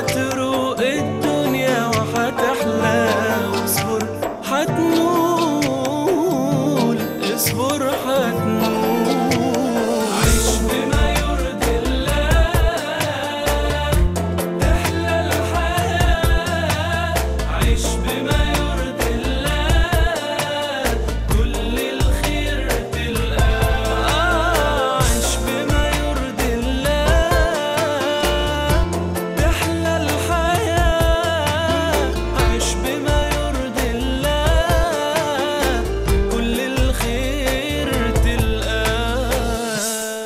هتروق الدنيا وهتحلى، واصبر هتنول، اصبر هتنول. عيش بما يرضي الله تحلى الحياة، عيش بما يرضي الله كل الخير تلقاه. عيش بما يرضي الله تحلى الحياة، عيش بما يرضي الله كل الخير تلقاه.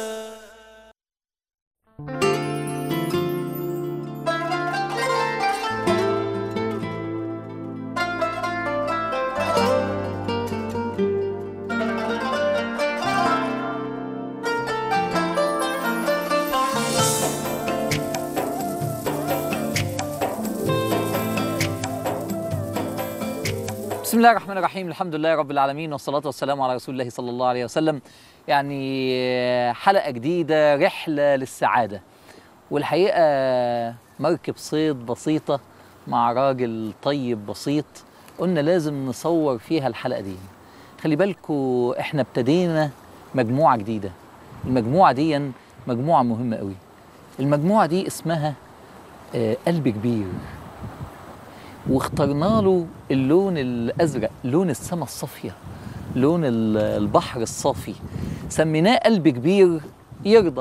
بسم الله الرحمن الرحيم، الحمد لله رب العالمين، والصلاة والسلام على رسول الله صلى الله عليه وسلم. يعني حلقة جديدة، رحلة للسعادة. والحقيقة مركب صيد بسيطة مع راجل طيب بسيط، قلنا لازم نصور فيها الحلقة دي. خلي بالكوا احنا ابتدينا مجموعة جديدة. المجموعة دي مجموعة مهمة قوي. المجموعة دي اسمها قلب كبير، واخترنا له اللون الأزرق، لون السماء الصافية، لون البحر الصافي. سميناه قلب كبير يرضى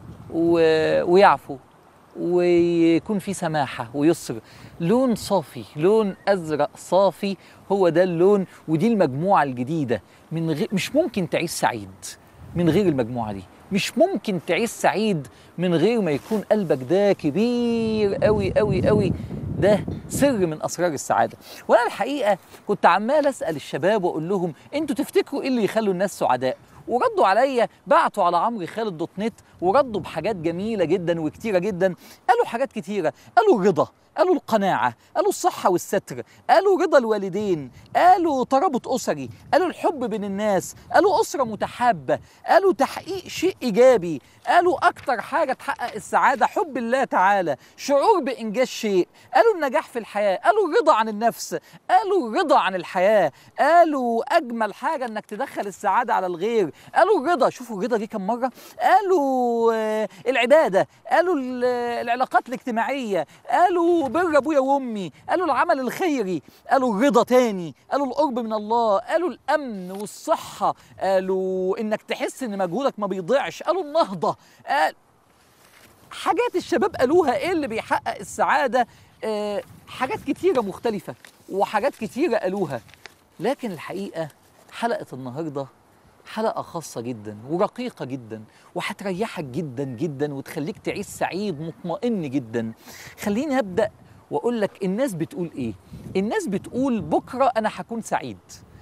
ويعفو ويكون فيه سماحة ويسر. لون صافي، لون أزرق صافي، هو ده اللون. ودي المجموعة الجديدة. مش ممكن تعيش سعيد من غير المجموعة دي. مش ممكن تعيش سعيد من غير ما يكون قلبك ده كبير قوي قوي قوي. ده سر من أسرار السعادة. وأنا الحقيقة كنت عمال أسأل الشباب وأقول لهم أنتوا تفتكروا إيه اللي يخلوا الناس سعداء؟ وردوا عليا، بعتوا على عمرو خالد .net وردوا بحاجات جميلة جدا وكتيرة جدا. قالوا حاجات كتيرة، قالوا الرضا، قالوا القناعة، قالوا الصحة والستر، قالوا رضا الوالدين، قالوا ترابط أسري، قالوا الحب بين الناس، قالوا أسرة متحابة، قالوا تحقيق شيء إيجابي، قالوا أكتر حاجة تحقق السعادة حب الله تعالى، شعور بإنجاز شيء، قالوا النجاح في الحياة، قالوا الرضا عن النفس، قالوا الرضا عن الحياة، قالوا أجمل حاجة إنك تدخل السعادة على الغير، قالوا الرضا. شوفوا الرضا دي كم مرة. قالوا العبادة، قالوا العلاقات الاجتماعية، قالوا بر ابويا وامي، قالوا العمل الخيري، قالوا الرضا تاني، قالوا القرب من الله، قالوا الامن والصحه، قالوا انك تحس ان مجهودك ما بيضيعش، قالوا النهضه. حاجات الشباب قالوها ايه اللي بيحقق السعاده. حاجات كتيره مختلفه وحاجات كتيره قالوها. لكن الحقيقه حلقه النهارده حلقة خاصة جدا ورقيقة جدا، وهتريحك جدا جدا وتخليك تعيش سعيد مطمئن جدا. خليني أبدأ وأقول لك الناس بتقول إيه. الناس بتقول بكرة أنا هكون سعيد،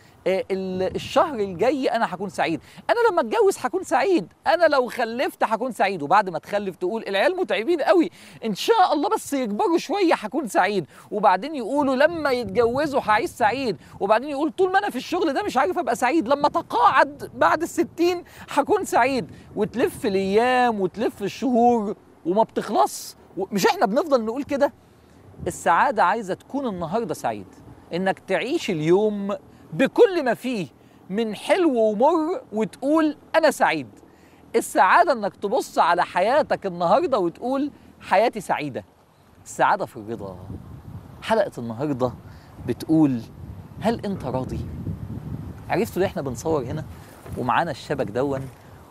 الشهر الجاي أنا هكون سعيد، أنا لما أتجوز هكون سعيد، أنا لو خلفت هكون سعيد. وبعد ما تخلف تقول العيال متعبين قوي، إن شاء الله بس يكبروا شوية هكون سعيد. وبعدين يقولوا لما يتجوزوا هعيش سعيد. وبعدين يقول طول ما أنا في الشغل ده مش عارف أبقى سعيد، لما تقاعد بعد 60 هكون سعيد. وتلف الأيام وتلف الشهور وما بتخلص. مش إحنا بنفضل نقول كده؟ السعادة عايزة تكون النهاردة سعيد، إنك تعيش اليوم بكل ما فيه من حلو ومر وتقول أنا سعيد. السعادة إنك تبص على حياتك النهاردة وتقول حياتي سعيدة. السعادة في الرضا. حلقة النهاردة بتقول هل أنت راضي؟ عرفتوا ليه إحنا بنصور هنا ومعانا الشبك دون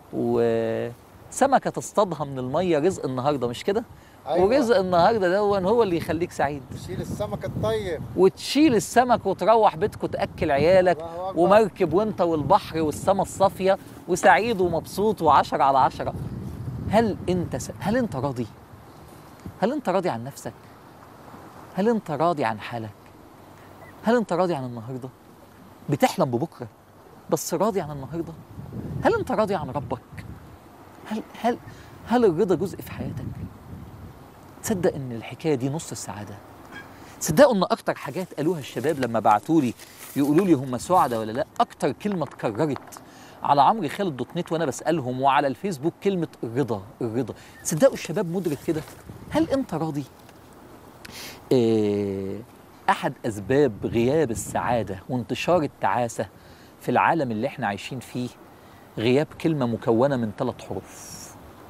وسمكة تصطادها من المية؟ رزق النهاردة مش كده؟ أيوة. ورزق النهارده دون هو اللي يخليك سعيد. تشيل السمك الطيب وتشيل السمك وتروح بيتك وتاكل عيالك ومركب وانت والبحر والسما الصافيه وسعيد ومبسوط و10 على 10. هل انت راضي؟ هل انت راضي عن نفسك؟ هل انت راضي عن حالك؟ هل انت راضي عن النهارده؟ بتحلم ببكره بس راضي عن النهارده؟ هل انت راضي عن ربك؟ هل الرضا جزء في حياتك؟ تصدق ان الحكايه دي نص السعاده. تصدقوا ان اكتر حاجات قالوها الشباب لما بعتوا لي يقولوا لي هم سعداء ولا لا، اكتر كلمه اتكررت على عمرو خالد .net وانا بسالهم وعلى الفيسبوك كلمه الرضا الرضا. تصدقوا الشباب مدرك كده؟ هل انت راضي؟ أحد أسباب غياب السعادة وانتشار التعاسة في العالم اللي احنا عايشين فيه غياب كلمة مكونة من 3 حروف: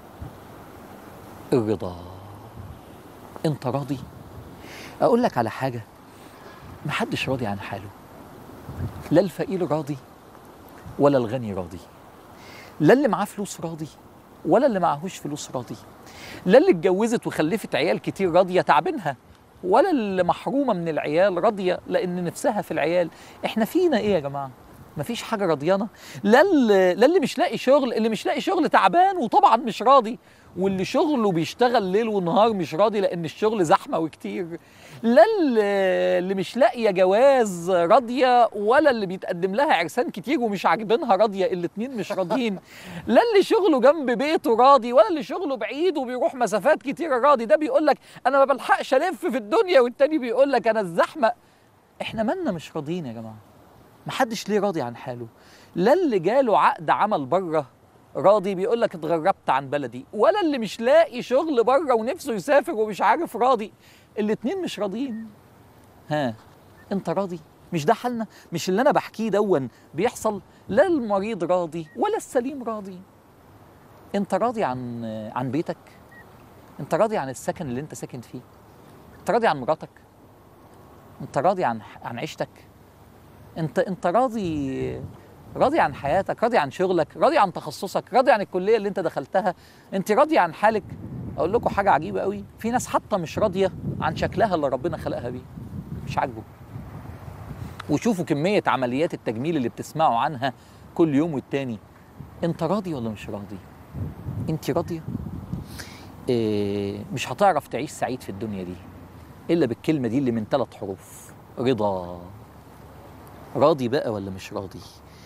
الرضا. انت راضي؟ أقول لك على حاجة، محدش راضي عن حاله. لا الفقير راضي ولا الغني راضي، لا اللي معاه فلوس راضي ولا اللي معهوش فلوس راضي، لا اللي اتجوزت وخلفت عيال كتير راضية تعبينها، ولا اللي محرومة من العيال راضية لأن نفسها في العيال. احنا فينا ايه يا جماعة؟ مفيش حاجة راضيانا. لا اللي مش لاقي شغل، اللي مش لاقي شغل تعبان وطبعا مش راضي، واللي شغله بيشتغل ليل ونهار مش راضي لأن الشغل زحمة وكتير. لا اللي مش لاقية جواز راضية، ولا اللي بيتقدم لها عرسان كتير ومش عاجبينها راضية، الاتنين مش راضيين. لا اللي شغله جنب بيته راضي، ولا اللي شغله بعيد وبيروح مسافات كتيرة راضي. ده بيقول لك أنا ما بلحقش ألف في الدنيا، والتاني بيقول لك أنا الزحمة. إحنا مالنا مش راضيين يا جماعة؟ محدش ليه راضي عن حاله. لا اللي جاله عقد عمل بره راضي، بيقول لك اتغربت عن بلدي، ولا اللي مش لاقي شغل بره ونفسه يسافر ومش عارف راضي. الاتنين مش راضيين. ها، انت راضي؟ مش ده حالنا؟ مش اللي انا بحكيه دون بيحصل؟ لا المريض راضي ولا السليم راضي. انت راضي عن بيتك؟ انت راضي عن السكن اللي انت ساكن فيه؟ انت راضي عن مراتك؟ انت راضي عن عيشتك؟ انت راضي عن حياتك؟ راضي عن شغلك؟ راضي عن تخصصك؟ راضي عن الكلية اللي انت دخلتها؟ انت راضي عن حالك؟ اقول لكم حاجة عجيبة قوي، في ناس حتى مش راضية عن شكلها اللي ربنا خلقها بيه، مش عاجبه. وشوفوا كمية عمليات التجميل اللي بتسمعوا عنها كل يوم والتاني. انت راضي ولا مش راضي؟ انت راضية؟ مش هتعرف تعيش سعيد في الدنيا دي الا بالكلمة دي اللي من 3 حروف: رضا. راضي بقى ولا مش راضي؟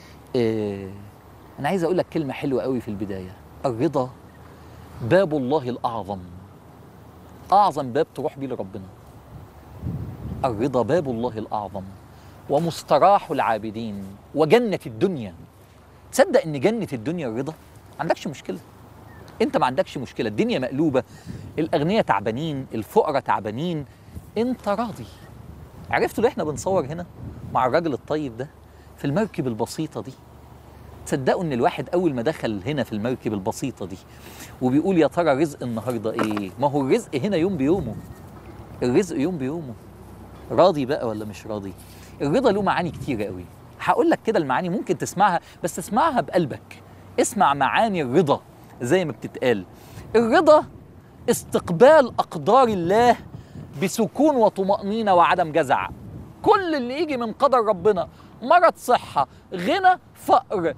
أنا عايز أقول لك كلمة حلوة قوي في البداية: الرضا باب الله الأعظم، أعظم باب تروح بيه لربنا. الرضا باب الله الأعظم ومستراح العابدين وجنة الدنيا. تصدق إن جنة الدنيا الرضا؟ ما عندكش مشكلة، أنت ما عندكش مشكلة. الدنيا مقلوبة، الأغنياء تعبانين، الفقراء تعبانين، أنت راضي. عرفتوا اللي إحنا بنصور هنا مع الراجل الطيب ده في المركب البسيطة دي؟ تصدقوا ان الواحد اول ما دخل هنا في المركب البسيطة دي وبيقول يا ترى رزق النهاردة ايه؟ ما هو الرزق هنا يوم بيومه، الرزق يوم بيومه. راضي بقى ولا مش راضي؟ الرضا له معاني كتيرة قوي، هقول لك كده المعاني ممكن تسمعها، بس اسمعها بقلبك. اسمع معاني الرضا زي ما بتتقال. الرضا استقبال أقدار الله بسكون وطمأنينة وعدم جزع. كل اللي يجي من قدر ربنا، مرض، صحة، غنى، فقر،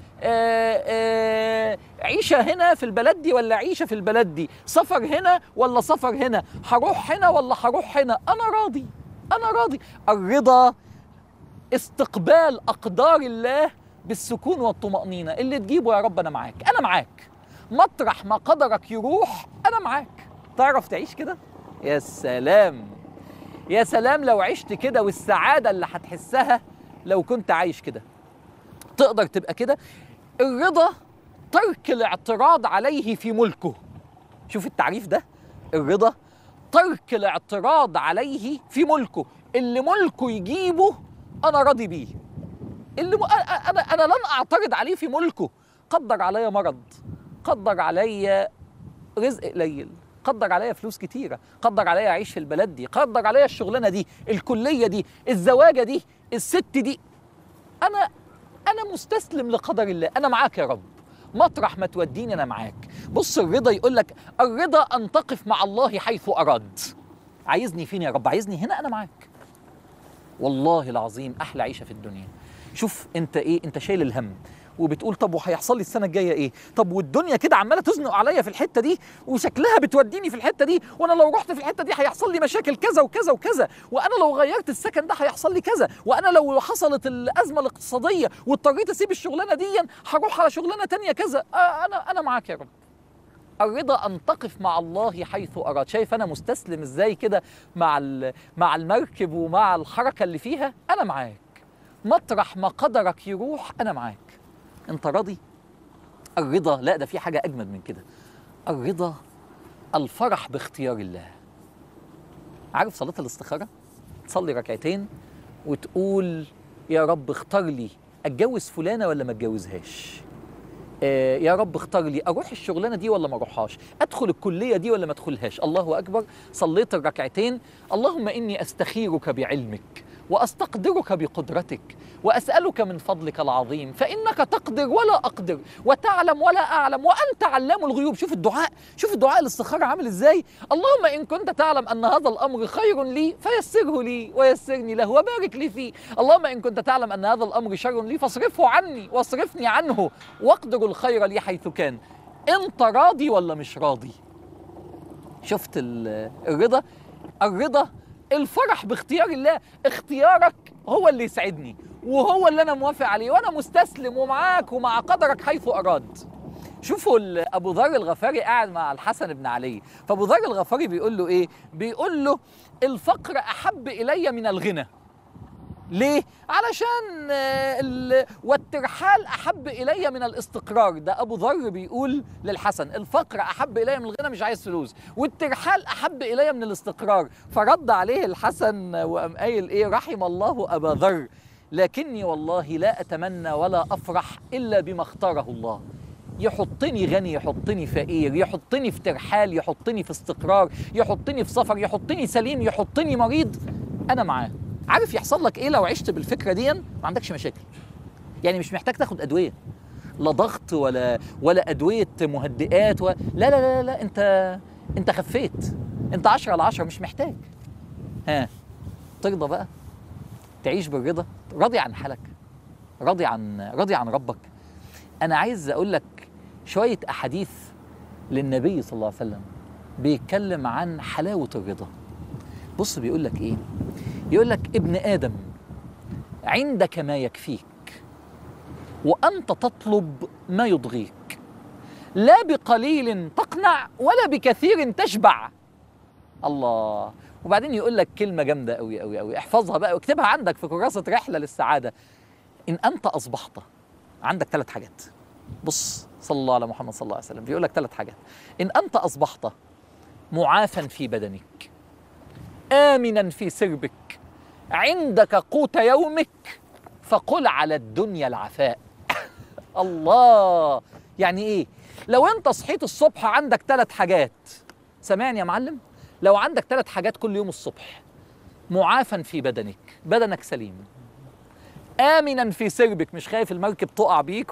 عيشة هنا في البلد دي ولا عيشة في البلد دي، سفر هنا ولا سفر هنا، هروح هنا ولا هروح هنا، أنا راضي، أنا راضي. الرضا استقبال أقدار الله بالسكون والطمأنينة. اللي تجيبه يا رب أنا معاك، أنا معاك، مطرح ما قدرك يروح أنا معاك. تعرف تعيش كده؟ يا سلام، يا سلام لو عشت كده، والسعادة اللي هتحسها لو كنت عايش كده. تقدر تبقى كده. الرضا ترك الاعتراض عليه في ملكه. شوف التعريف ده، الرضا ترك الاعتراض عليه في ملكه. اللي ملكه يجيبه أنا راضي بيه. أنا لن أعترض عليه في ملكه. قدر عليا مرض، قدر عليا رزق قليل، قدر عليا فلوس كتيرة، قدر عليا أعيش في البلد دي، قدر عليا الشغلانة دي، الكلية دي، الزواجة دي، الست دي. أنا مستسلم لقدر الله، أنا معاك يا رب، مطرح ما توديني أنا معاك. بص الرضا يقول لك الرضا أن تقف مع الله حيث أراد. عايزني فين يا رب؟ عايزني هنا، أنا معاك. والله العظيم أحلى عيشة في الدنيا. شوف أنت إيه، أنت شايل الهم وبتقول طب وهيحصل لي السنه الجايه ايه؟ طب والدنيا كده عماله تزنق عليا في الحته دي وشكلها بتوديني في الحته دي، وانا لو رحت في الحته دي هيحصل لي مشاكل كذا وكذا وكذا، وانا لو غيرت السكن ده هيحصل لي كذا، وانا لو حصلت الازمه الاقتصاديه واضطريت اسيب الشغلانه دي هروح على شغلانه تانية كذا. انا معاك يا رب. الرضا ان تقف مع الله حيث اراد. شايف انا مستسلم ازاي كده مع المركب ومع الحركه اللي فيها؟ انا معاك، مطرح ما قدرك يروح انا معاك. انت راضي؟ الرضا لا، ده في حاجة أجمد من كده. الرضا الفرح باختيار الله. عارف صلاة الاستخارة؟ تصلي ركعتين وتقول يا رب اختار لي اتجوز فلانة ولا ما اتجوزهاش، يا رب اختار لي اروح الشغلانه دي ولا ما اروحهاش، ادخل الكليه دي ولا ما ادخلهاش. الله اكبر، صليت الركعتين. اللهم اني استخيرك بعلمك واستقدرك بقدرتك واسالك من فضلك العظيم فانك تقدر ولا اقدر وتعلم ولا اعلم وانت علام الغيوب. شوف الدعاء، شوف الدعاء الاستخاره عامل ازاي. اللهم ان كنت تعلم ان هذا الامر خير لي فيسره لي ويسرني له وبارك لي فيه. اللهم ان كنت تعلم ان هذا الامر شر لي فاصرفه عني واصرفني عنه واقدر الخير لي حيث كان. انت راضي ولا مش راضي؟ شفت الرضا؟ الرضا الفرح باختيار الله. اختيارك هو اللي يسعدني وهو اللي انا موافق عليه وانا مستسلم ومعاك ومع قدرك حيث اراد. شوفوا ابو ذر الغفاري قاعد مع الحسن بن علي، فابو ذر الغفاري بيقول له ايه؟ بيقول له الفقر احب الي من الغنى. ليه؟ علشان والترحال احب الي من الاستقرار. ده ابو ذر بيقول للحسن الفقر احب الي من الغنى، مش عايز فلوس، والترحال احب الي من الاستقرار. فرد عليه الحسن وقام قايل ايه؟ رحم الله ابا ذر، لكني والله لا اتمنى ولا افرح الا بما اختاره الله. يحطني غني، يحطني فقير، يحطني في ترحال، يحطني في استقرار، يحطني في سفر، يحطني سليم، يحطني مريض، انا معاه. عارف يحصل لك ايه لو عشت بالفكره دي؟ ما عندكش مشاكل. يعني مش محتاج تاخد ادويه، لا ضغط ولا ادويه مهدئات لا لا لا لا، انت خفيت، انت 10/10، مش محتاج. ها، ترضى بقى تعيش بالرضا، راضي عن حالك، راضي عن ربك. انا عايز اقول لك شويه احاديث للنبي صلى الله عليه وسلم بيتكلم عن حلاوه الرضا. بص بيقول لك ايه؟ يقول لك ابن آدم عندك ما يكفيك وأنت تطلب ما يضغيك، لا بقليل تقنع ولا بكثير تشبع. الله. وبعدين يقول لك كلمة جامدة قوي قوي قوي، احفظها بقى واكتبها عندك في كراسة رحلة للسعادة. إن أنت أصبحت عندك 3 حاجات. بص، صلى الله على محمد صلى الله عليه وسلم، بيقول لك 3 حاجات. إن أنت أصبحت معافا في بدنك، آمنا في سربك، عندك قوت يومك، فقل على الدنيا العفاء. الله. يعني ايه؟ لو انت صحيت الصبح عندك 3 حاجات، سامعني يا معلم؟ لو عندك 3 حاجات كل يوم الصبح: معافا في بدنك، بدنك سليم، آمنا في سربك، مش خايف المركب تقع بيك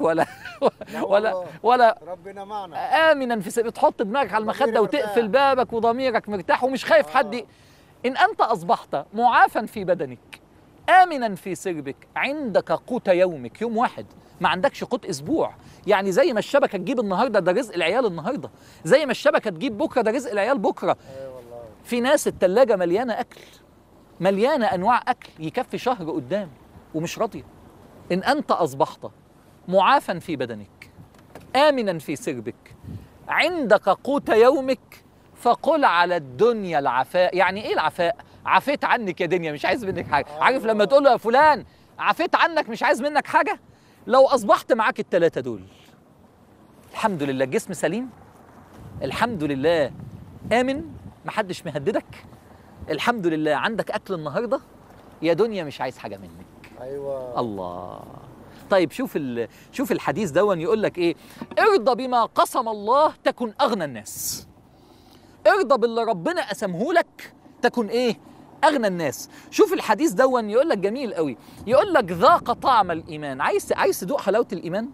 ولا ربنا معنا، آمنا في سربك، تحط دماغك على المخدة وتقفل بابك وضميرك مرتاح ومش خايف حد. إن أنت أصبحت معافا في بدنك، آمنا في سربك، عندك قوت يومك، يوم واحد، ما عندكش قوت أسبوع. يعني زي ما الشبكة تجيب النهاردة ده رزق العيال النهاردة، زي ما الشبكة تجيب بكرة ده رزق العيال بكرة. والله. في ناس التلاجة مليانة أكل، مليانة أنواع أكل يكفي شهر قدام ومش راضية. إن أنت أصبحت معافا في بدنك، آمنا في سربك، عندك قوت يومك، فقل على الدنيا العفاء. يعني ايه العفاء؟ عفيت عنك يا دنيا، مش عايز منك حاجه. عارف لما تقول له يا فلان عفيت عنك مش عايز منك حاجه؟ لو اصبحت معاك ال3 دول، الحمد لله الجسم سليم، الحمد لله امن محدش مهددك، الحمد لله عندك اكل النهارده، يا دنيا مش عايز حاجه منك. ايوه الله. طيب شوف الحديث دون يقول لك ايه؟ ارضى بما قسم الله تكن اغنى الناس. ارضى باللي ربنا قسمه لك تكن ايه؟ اغنى الناس. شوف الحديث دون يقول لك جميل قوي، يقول لك ذاق طعم الايمان. عايز تدوق حلاوه الايمان؟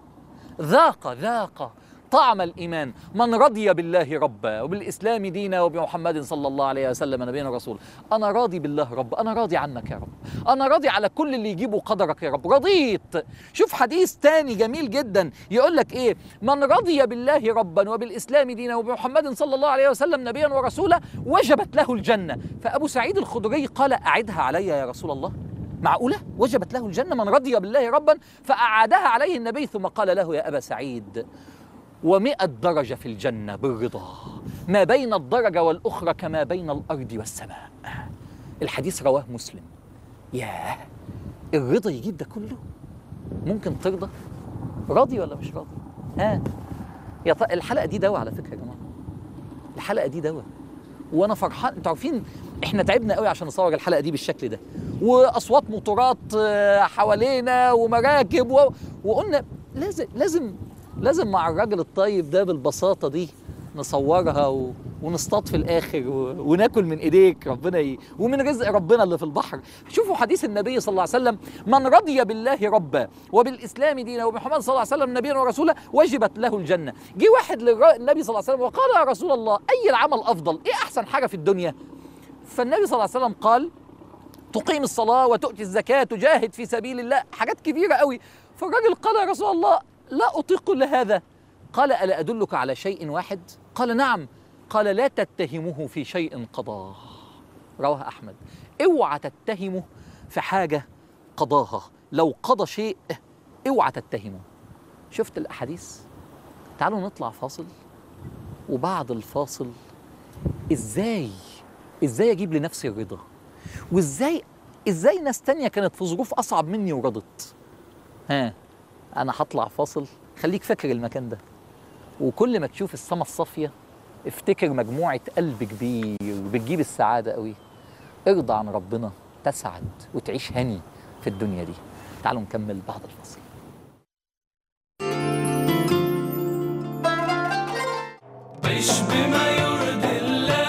ذاق طعم الإيمان من رضي بالله ربا وبالإسلام دينا وبمحمد صلى الله عليه وسلم نبينا رسول. أنا راضي بالله رب، أنا راضي عنك يا رب، أنا راضي على كل اللي يجيبه قدرك يا رب، رضيت. شوف حديث تاني جميل جدا يقول لك إيه؟ من رضي بالله ربا وبالإسلام دينا وبمحمد صلى الله عليه وسلم نبيا ورسولا وجبت له الجنة. فأبو سعيد الخدري قال أعدها علي يا رسول الله. معقولة؟ وجبت له الجنة من رضي بالله ربا؟ فأعادها عليه النبي ثم قال له يا أبا سعيد 100 درجة في الجنة بالرضا، ما بين الدرجة والأخرى كما بين الأرض والسماء. الحديث رواه مسلم. ياه، الرضا يجيب ده كله؟ ممكن ترضى؟ راضي ولا مش راضي؟ الحلقة دي دواء على فكرة يا جماعة، الحلقة دي دواء، وأنا فرحان. أنتوا عارفين احنا تعبنا قوي عشان نصور الحلقه دي بالشكل ده، واصوات موتورات حوالينا ومراكب وقلنا لازم مع الراجل الطيب ده بالبساطه دي نصورها ونصطاد في الاخر وناكل من ايديك ربنا ومن رزق ربنا اللي في البحر. شوفوا حديث النبي صلى الله عليه وسلم: من رضي بالله ربا وبالاسلام دينا وبمحمد صلى الله عليه وسلم نبيا ورسولا وجبت له الجنه. جه واحد للنبي صلى الله عليه وسلم وقال: يا رسول الله، اي العمل افضل؟ ايه احسن حاجه في الدنيا؟ فالنبي صلى الله عليه وسلم قال: تقيم الصلاه وتؤتي الزكاه تجاهد في سبيل الله. حاجات كبيره قوي. فالراجل قال: يا رسول الله، لا اطيق كل هذا. قال: الا ادلك على شيء واحد؟ قال: نعم. قال: لا تتهمه في شيء قضاه. رواه أحمد. اوعى تتهمه في حاجة قضاها، لو قضى شيء اوعى تتهمه. شفت الأحاديث؟ تعالوا نطلع فاصل، وبعد الفاصل ازاي اجيب لنفسي الرضا، وازاي ناس تانية كانت في ظروف أصعب مني ورضت. أنا هطلع فاصل، خليك فاكر المكان ده، وكل ما تشوف السما الصافية افتكر مجموعة قلب كبير بتجيب السعادة قوي. ارضى عن ربنا تسعد وتعيش هني في الدنيا دي. تعالوا نكمل بعد الفاصل. عيش بما يرضي الله،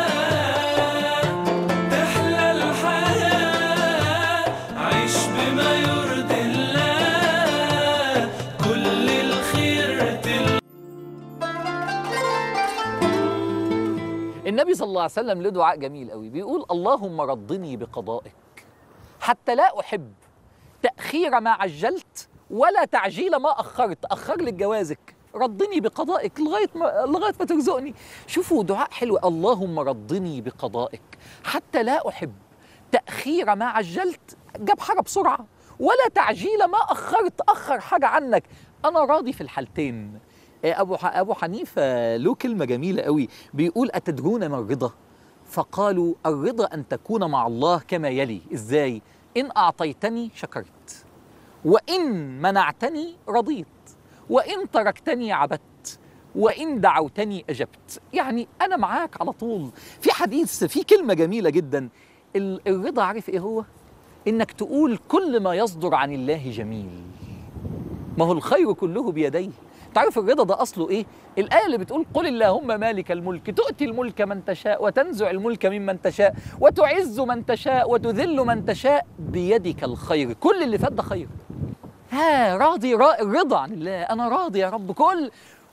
تحلى الحياة. عيش بما يرضي الله، كل الخير النبي صلى الله عليه وسلم له دعاء جميل قوي، بيقول: اللهم رضني بقضائك حتى لا أحب تأخير ما عجلت ولا تعجيل ما أخرت. أخر لك جوازك، رضني بقضائك لغاية ما ترزقني. شوفوا دعاء حلو: اللهم رضني بقضائك حتى لا أحب تأخير ما عجلت، جاب حاجة بسرعة، ولا تعجيل ما أخرت، أخر حاجة عنك. أنا راضي في الحالتين. أبو حنيفة له كلمة جميلة قوي، بيقول: أتدرون ما الرضا؟ فقالوا: الرضا أن تكون مع الله كما يلي. إزاي؟ إن أعطيتني شكرت، وإن منعتني رضيت، وإن تركتني عبدت، وإن دعوتني أجبت. يعني أنا معاك على طول. في حديث، في كلمة جميلة جدا، الرضا عارف إيه هو؟ إنك تقول كل ما يصدر عن الله جميل، ما هو الخير كله بيديه. تعرف الرضا ده أصله إيه؟ الآية اللي بتقول: قل اللهم مالك الملك تؤتي الملك من تشاء وتنزع الملك ممن تشاء وتعز من تشاء وتذل من تشاء بيدك الخير. كل اللي فات ده خير. راضي، الرضا عن الله. أنا راضي يا رب، كل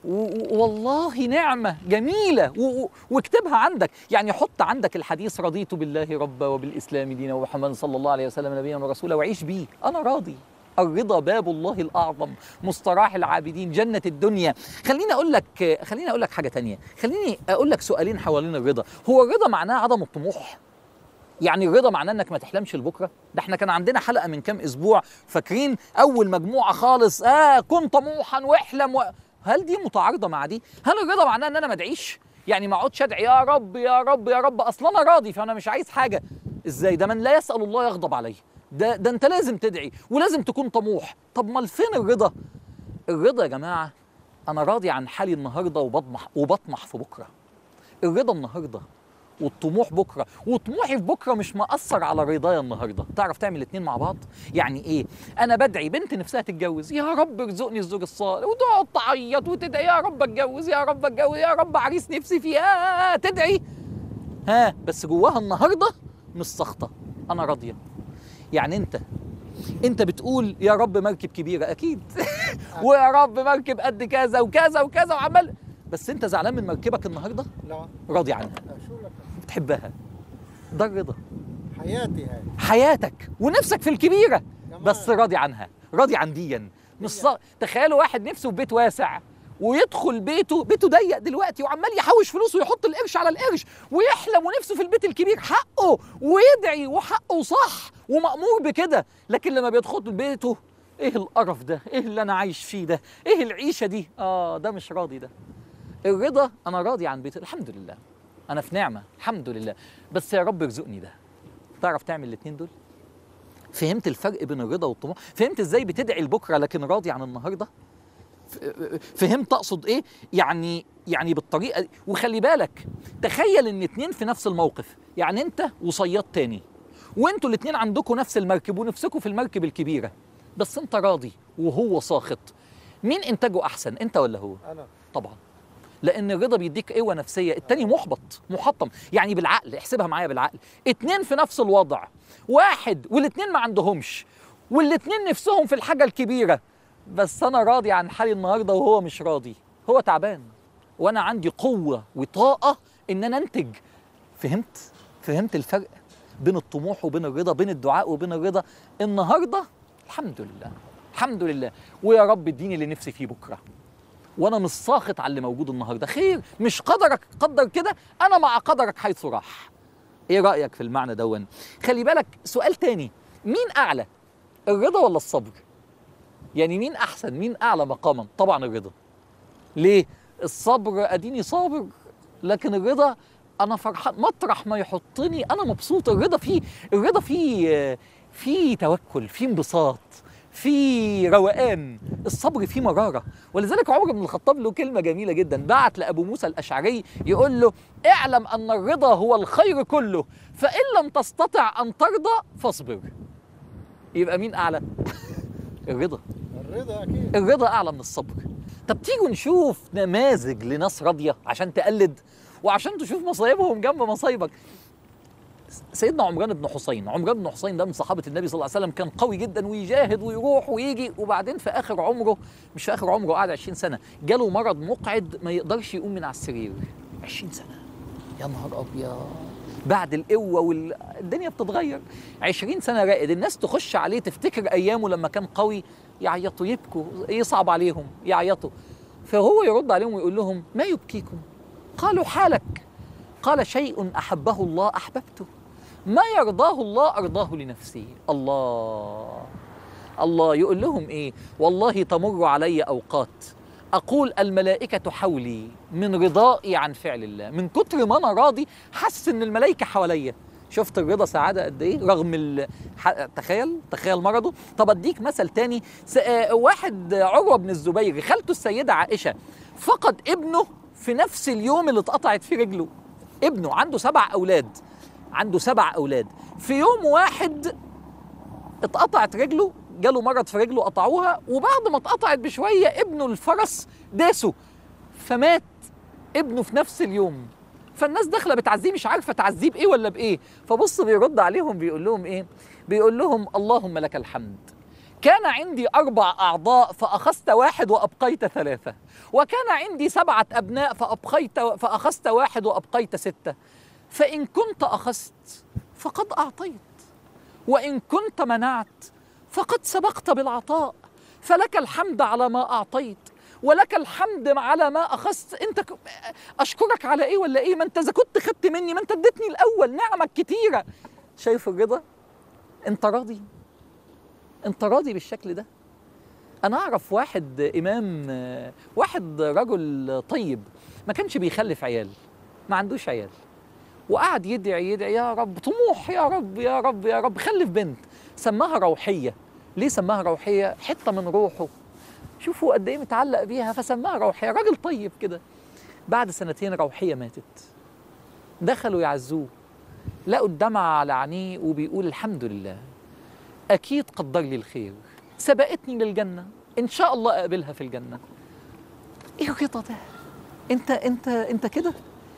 والله نعمة جميلة، واكتبها عندك. يعني حط عندك الحديث: رضيت بالله ربا وبالإسلام دينا ومحمد صلى الله عليه وسلم نبيا ورسولا، وعيش بيه. أنا راضي. الرضا باب الله الأعظم، مستراح العابدين، جنة الدنيا. خليني أقول لك حاجة تانية. خليني أقول لك سؤالين حوالين الرضا. هو الرضا معناه عدم الطموح؟ يعني الرضا معناه انك ما تحلمش لبكره؟ ده احنا كان عندنا حلقه من كام اسبوع، فاكرين؟ اول مجموعه خالص: كن طموحا واحلم هل دي متعارضه مع دي؟ هل الرضا معناه ان انا ما ادعيش؟ يعني ما اقعدش ادعي يا رب يا رب يا رب، اصلا انا راضي فانا مش عايز حاجه. ازاي؟ ده من لا يسال الله يغضب عليه. ده انت لازم تدعي ولازم تكون طموح. طب ما فين الرضا؟ الرضا يا جماعه انا راضي عن حالي النهارده وبطمح في بكره. الرضا النهارده والطموح بكره، وطموحي في بكره مش مأثر على رضايا النهارده. تعرف تعمل الاثنين مع بعض؟ يعني ايه؟ انا بدعي بنت نفسها تتجوز: يا رب ارزقني الزوج الصالح، وتقعد تعيط وتدعي: يا رب اتجوز يا رب اتجوز يا رب عريس نفسي فيه. تدعي بس جواها النهارده مش سخطه، انا راضيه. يعني انت بتقول: يا رب مركب كبيره، اكيد ويا رب مركب قد كذا وكذا وكذا وعمال، بس انت زعلان من مركبك النهارده؟ لا، راضي عنها، بتحبها. ده الرضا. حياتي هاي، حياتك ونفسك في الكبيره بس راضي عنها، راضي عن ديا. مش تخيلوا واحد نفسه في بيت واسع ويدخل بيته ضيق دلوقتي وعمال يحوش فلوس ويحط القرش على القرش ويحلم ونفسه في البيت الكبير، حقه ويدعي وحقه صح ومأمور بكده. لكن لما بيدخل بيته: ايه القرف ده؟ ايه اللي انا عايش فيه ده؟ ايه العيشه دي؟ ده مش راضي. ده الرضا. انا راضي عن بيتي، الحمد لله، انا في نعمه الحمد لله، بس يا رب ارزقني ده. تعرف تعمل الاثنين دول؟ فهمت الفرق بين الرضا والطموح؟ فهمت ازاي بتدعي لبكره لكن راضي عن النهارده؟ فهمت اقصد ايه؟ يعني يعني بالطريقه دي. وخلي بالك، تخيل ان اتنين في نفس الموقف، يعني انت وصياد تاني، وانتوا الاتنين عندكم نفس المركب ونفسكم في المركب الكبيره، بس انت راضي وهو ساخط، مين انتاجه احسن، انت ولا هو؟ انا طبعا، لان الرضا بيديك قوه نفسيه، التاني محبط محطم. يعني بالعقل احسبها معايا، بالعقل اتنين في نفس الوضع، واحد والاتنين ما عندهمش، والاتنين نفسهم في الحاجه الكبيره، بس انا راضي عن حالي النهارده وهو مش راضي، هو تعبان وانا عندي قوه وطاقه ان انا انتج. فهمت الفرق بين الطموح وبين الرضا، بين الدعاء وبين الرضا. النهارده الحمد لله، الحمد لله، ويا رب اديني اللي نفسي فيه بكره، وانا مش ساخط على اللي موجود النهارده، خير، مش قدرك قدر كده، انا مع قدرك حيث راح. ايه رايك في المعنى دون؟ خلي بالك سؤال تاني، مين اعلى، الرضا ولا الصبر؟ يعني مين احسن، مين اعلى مقاما؟ طبعا الرضا. ليه؟ الصبر اديني صابر، لكن الرضا انا فرحان مطرح ما يحطني انا مبسوط. الرضا فيه توكل، فيه انبساط، في روقان. الصبر فيه مرارة. ولذلك عمر بن الخطاب له كلمة جميلة جدا، بعت لأبو موسى الأشعري يقول له: اعلم أن الرضا هو الخير كله، فإن لم تستطع أن ترضى فاصبر. يبقى مين أعلى؟ الرضا. الرضا اكيد. الرضا أعلى من الصبر. طب تيجوا نشوف نماذج لناس راضية عشان تقلد وعشان تشوف مصايبهم جنب مصايبك. سيدنا عمران بن حسين ده من صحابة النبي صلى الله عليه وسلم، كان قوي جدا ويجاهد ويروح ويجي، وبعدين في آخر عمره، مش في آخر عمره، قعد 20 سنة، جاله مرض مقعد ما يقدرش يقوم من على السرير. 20 سنة، يا نهار أبيض، بعد القوة والدنيا بتتغير. 20 سنة راقد، الناس تخش عليه تفتكر أيامه لما كان قوي، يعيطوا يبكوا، يصعب عليهم يعيطوا، فهو يرد عليهم ويقول لهم: ما يبكيكم؟ قالوا: حالك. قال: شيء أحبه الله أحببته، ما يرضاه الله أرضاه لنفسي. الله الله. يقول لهم إيه؟ والله تمر علي أوقات أقول الملائكة حولي من رضائي عن فعل الله، من كتر ما أنا راضي حاسس إن الملائكة حواليا. شفت الرضا سعادة قد إيه رغم تخيل مرضه. طب أديك مثل تاني، واحد عروة بن الزبير، خالته السيدة عائشة فقد ابنه في نفس اليوم اللي اتقطعت فيه رجله. ابنه عنده 7 أولاد، في يوم واحد اتقطعت رجله، جاله مرض في رجله قطعوها، وبعد ما اتقطعت بشوية ابنه الفرس داسه فمات ابنه في نفس اليوم. فالناس داخله بتعزيه مش عارفه تعذيب ايه ولا بايه، فبص بيرد عليهم بيقول لهم ايه؟ بيقول لهم: اللهم لك الحمد، كان عندي 4 أعضاء فأخذت 1 وأبقيت 3، وكان عندي 7 أبناء فأخذت 1 وأبقيت 6، فإن كنت أخذت فقد أعطيت، وإن كنت منعت فقد سبقت بالعطاء، فلك الحمد على ما أعطيت ولك الحمد على ما أخذت. أنت أشكرك على إيه ولا إيه؟ ما أنت إذا كنت خدت مني ما أنت اديتني الأول، نعمك كتيرة. شايف الرضا؟ أنت راضي؟ أنت راضي بالشكل ده؟ أنا أعرف واحد واحد رجل طيب ما كانش بيخلف عيال، ما عندوش عيال، وقعد يدعي يا رب، طموح، يا رب يا رب يا رب خلف بنت، سماها روحية. ليه سماها روحية؟ حتة من روحه، شوفوا قد ايه متعلق بيها، فسماها روحية. راجل طيب كده. بعد 2 سنين روحية ماتت، دخلوا يعزوه، لقوا الدمعة على عينيه وبيقول: الحمد لله، أكيد قدر لي الخير، سبقتني للجنة، إن شاء الله أقابلها في الجنة. إيه الرضا ده؟ أنت كده؟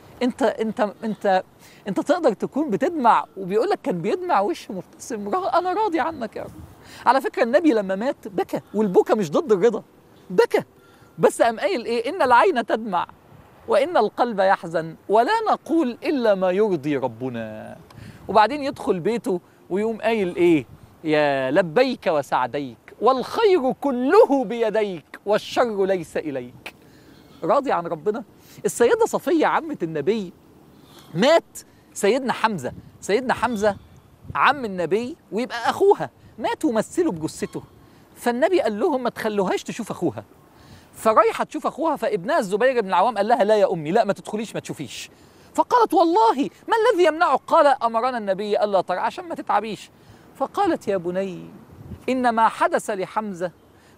انت تقدر تكون بتدمع وبيقول لك كان بيدمع وشه مبتسم، انا راضي عنك يا رب. على فكره النبي لما مات بكى، والبكى مش ضد الرضا، بكى بس قام قايل ايه؟ ان العين تدمع وان القلب يحزن ولا نقول الا ما يرضي ربنا. وبعدين يدخل بيته ويقوم قايل ايه؟ يا لبيك وسعديك والخير كله بيديك والشر ليس اليك. راضي عن ربنا. السيدة صفية عمة النبي مات سيدنا حمزة عم النبي ويبقى أخوها، مات ومثلوا بجثته، فالنبي قال لهم: ما تخلوهاش تشوف أخوها. فرايحة تشوف أخوها، فابنها الزبير بن العوام قال لها: لا يا أمي، لا ما تدخليش ما تشوفيش. فقالت: والله ما الذي يمنعك؟ قال: أمرنا النبي ألا ترى عشان ما تتعبيش. فقالت: يا بني، إن ما حدث لحمزة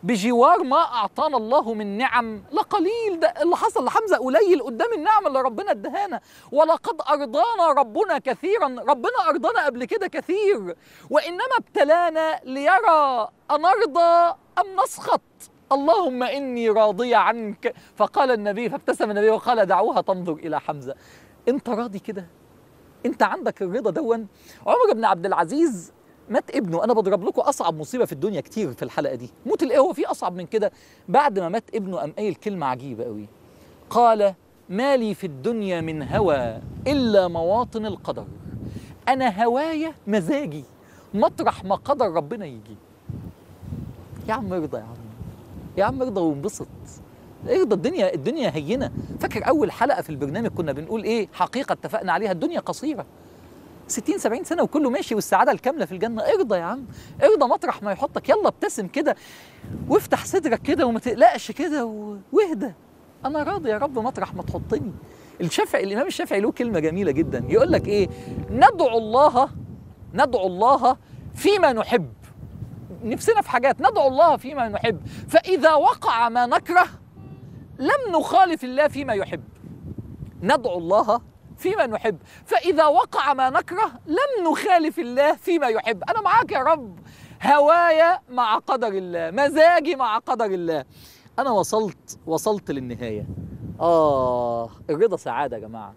بجوار ما أعطانا الله من نعم لقليل. ده اللي حصل لحمزة قليل قدام النعم اللي ربنا ادهانا. ولقد أرضانا ربنا كثيرا، ربنا أرضانا قبل كده كثير، وإنما ابتلانا ليرى أنرضى أم نسخط. اللهم إني راضية عنك. فقال النبي، فابتسم النبي وقال دعوها تنظر إلى حمزة. أنت راضي كده؟ أنت عندك الرضا دون؟ عمر بن عبد العزيز مات ابنه. انا بضرب لكم اصعب مصيبه في الدنيا كتير في الحلقه دي. موت الايه؟ هو في اصعب من كده؟ بعد ما مات ابنه قام قايل كلمه عجيبه قوي. قال: ما لي في الدنيا من هوى الا مواطن القدر. انا هوايا مزاجي، مطرح ما قدر ربنا يجي. يا عم ارضى، يا عم، يا عم ارضى وانبسط. ارضى. الدنيا هينه. فاكر اول حلقه في البرنامج كنا بنقول ايه؟ حقيقه اتفقنا عليها، الدنيا قصيره، 60 70 سنة وكله ماشي والسعادة الكاملة في الجنة. ارضى يا عم، ارضى مطرح ما يحطك. يلا ابتسم كده وافتح صدرك كده وما تقلقش كده واهدى. أنا راضي يا رب مطرح ما تحطني. الإمام الشافعي له كلمة جميلة جدا، يقول لك إيه؟ ندعو الله فيما نحب. نفسنا في حاجات، ندعو الله فيما نحب، فإذا وقع ما نكره لم نخالف الله فيما يحب. ندعو الله فيما نحب، فإذا وقع ما نكره لم نخالف الله فيما يحب. أنا معاك يا رب، هوايا مع قدر الله، مزاجي مع قدر الله. أنا وصلت للنهاية. الرضا سعادة يا جماعة.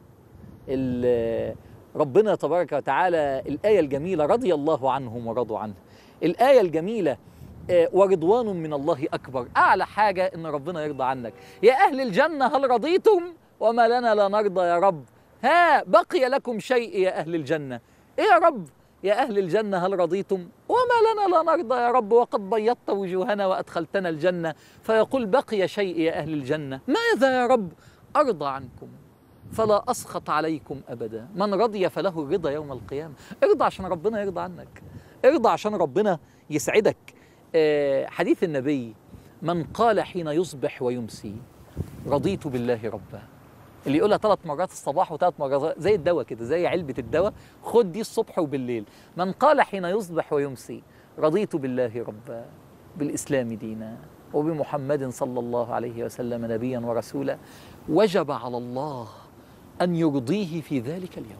ربنا تبارك وتعالى الآية الجميلة: رضي الله عنهم ورضوا عنه. الآية الجميلة: ورضوان من الله أكبر. أعلى حاجة إن ربنا يرضى عنك. يا أهل الجنة هل رضيتم؟ وما لنا لا نرضى يا رب. ها بقي لكم شيء يا أهل الجنة. إيه يا رب؟ يا أهل الجنة هل رضيتم؟ وما لنا لا نرضى يا رب، وقد بيضت وجوهنا وأدخلتنا الجنة. فيقول: بقي شيء يا أهل الجنة. ماذا يا رب؟ أرضى عنكم فلا أسخط عليكم أبدا. من رضي فله الرضا يوم القيامة. ارضى عشان ربنا يرضى عنك، ارضى عشان ربنا يسعدك. حديث النبي: من قال حين يصبح ويمسي رضيت بالله ربا. اللي يقولها 3 مرات الصباح و3 مرات زي الدواء كده، زي علبة الدواء، خد دي الصبح وبالليل. من قال حين يصبح ويمسي رضيت بالله ربا، بالإسلام دينا، وبمحمد صلى الله عليه وسلم نبيا ورسولا، وجب على الله أن يرضيه في ذلك اليوم.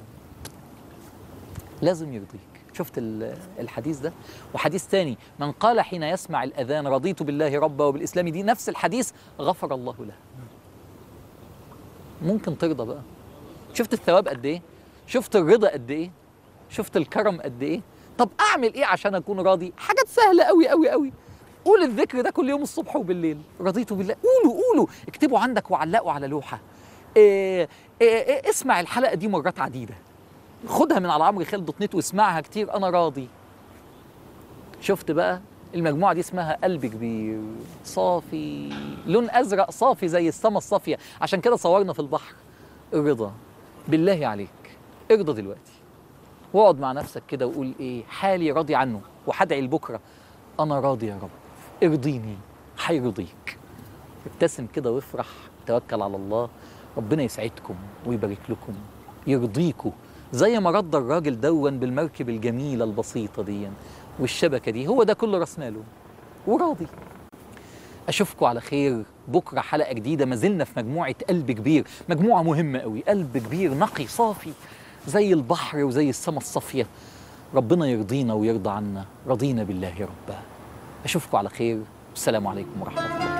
لازم يرضيك. شفت الحديث ده؟ وحديث ثاني: من قال حين يسمع الأذان رضيت بالله ربا وبالإسلام دي، نفس الحديث، غفر الله له. ممكن ترضى بقى؟ شفت الثواب قد ايه؟ شفت الرضا قد ايه؟ شفت الكرم قد ايه؟ طب اعمل ايه عشان اكون راضي؟ حاجات سهله قوي قوي قوي. قول الذكر ده كل يوم الصبح وبالليل: رضيت بالله. قولوا اكتبوا عندك وعلقوا على لوحه. اسمع الحلقه دي مرات عديده، خدها من على عمرو خالد دوت نت واسمعها كتير. انا راضي. شفت بقى؟ المجموعة دي اسمها قلب كبير صافي، لون أزرق صافي زي السما الصافية. عشان كده صورنا في البحر. الرضا. بالله عليك ارضى دلوقتي، واقعد مع نفسك كده وقول: ايه حالي راضي عنه، وهدعي لبكرة: انا راضي يا رب ارضيني. هيرضيك. ابتسم كده وافرح، توكل على الله، ربنا يسعدكم ويبارك لكم، يرضيكم زي ما رضى الراجل دون بالمركب الجميلة البسيطة دي والشبكة دي. هو ده كله راس ماله وراضي. أشوفكم على خير بكرة حلقة جديدة. ما زلنا في مجموعة قلب كبير، مجموعة مهمة قوي. قلب كبير نقي صافي زي البحر وزي السما الصافية. ربنا يرضينا ويرضى عنا. رضينا بالله ربا. أشوفكم على خير. السلام عليكم ورحمة الله.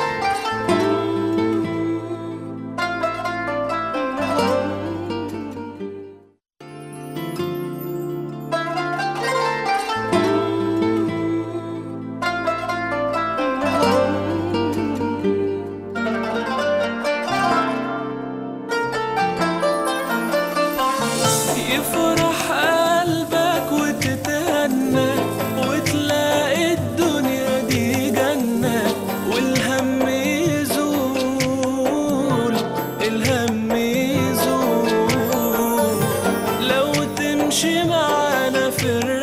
يفرح قلبك وتتهنى وتلاقي الدنيا دي جنة، والهم يزول، الهم يزول لو تمشي معانا في